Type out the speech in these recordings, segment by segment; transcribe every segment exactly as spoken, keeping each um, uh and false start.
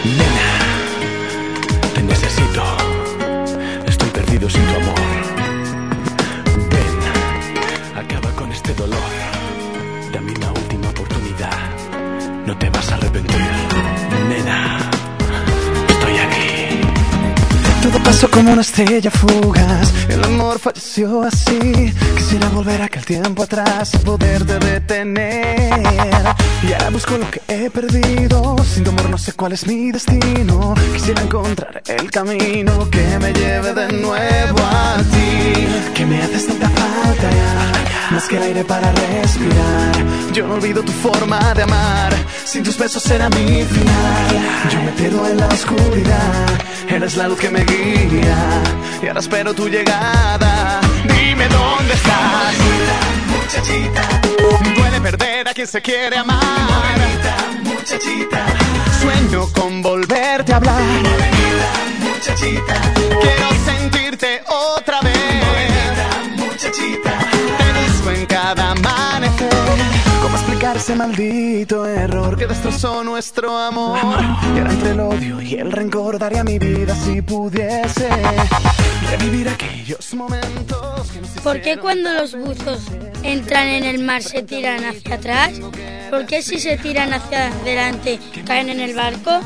Nena, te necesito. Estoy perdido sin tu amor. Ven, acaba con este dolor. Dame una última oportunidad. No te vas a arrepentir. Nena, estoy aquí. Todo pasó como una estrella fugaz. El amor falleció así. Quisiera volver aquel tiempo atrás y poderte detener. Y ahora busco lo que he perdido. Sin tu amor no sé cuál es mi destino. Quisiera encontrar el camino que me lleve de nuevo a ti. Que me haces tanta falta ya, más que el aire para respirar. Yo no olvido tu forma de amar. Sin tus besos será mi final. Yo me pierdo en la oscuridad. Eres la luz que me guía. Y ahora espero tu llegada. Dime dónde estás, muchachita. Duele perder a quien se quiere amar. Morenita, muchachita. Sueño con volverte a hablar. Morenita, muchachita. Quiero sentirte otra vez. Morenita, muchachita. Te busco en cada amanecer. ¿Cómo explicar ese maldito error que destrozó nuestro amor? Y ahora entre el odio y el rencor daría mi vida si pudiese revivir aquellos momentos que nos hicieron. ¿Por qué cuando los buzos entran en el mar se tiran hacia atrás? ¿Por qué si se tiran hacia adelante caen en el barco?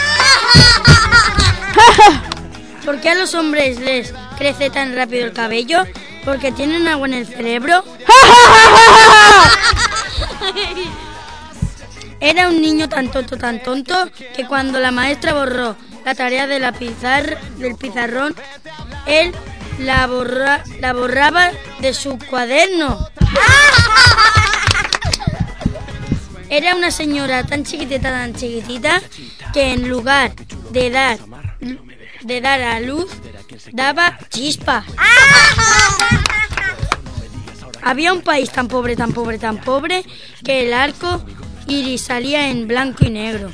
¿Por qué a los hombres les crece tan rápido el cabello? ¿Porque tienen agua en el cerebro? Era un niño tan tonto, tan tonto, que cuando la maestra borró la tarea de la pizar, del pizarrón, él la, borra, la borraba de su cuaderno. Era una señora tan chiquitita, tan chiquitita, que en lugar de dar, de dar a luz, daba chispas. Había un país tan pobre, tan pobre, tan pobre, que el arco iris salía en blanco y negro.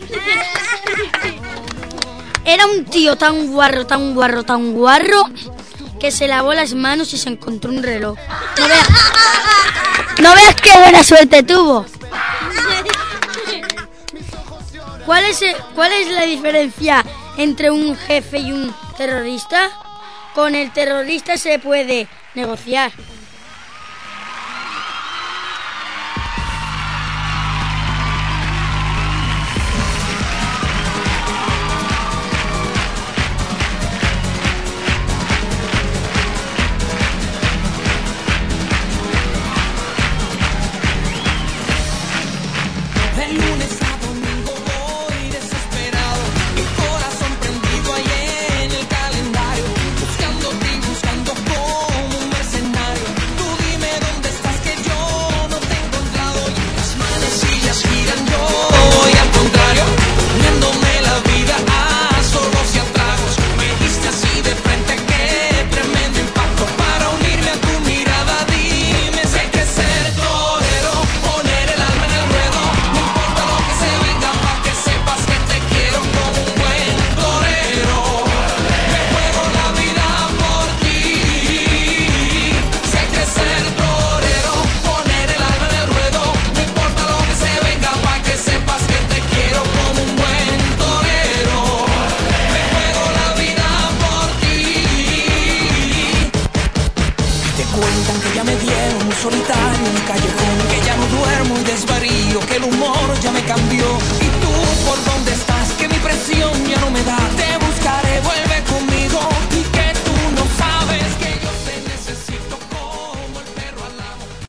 Era un tío tan guarro, tan guarro, tan guarro, que se lavó las manos y se encontró un reloj. No veas, no veas qué buena suerte tuvo. ¿Cuál es, el, ¿Cuál es la diferencia entre un jefe y un terrorista? Con el terrorista se puede negociar. Solitario en un callejón, que ya no duermo y desvarío, que el humor ya me cambió. Y tú por dónde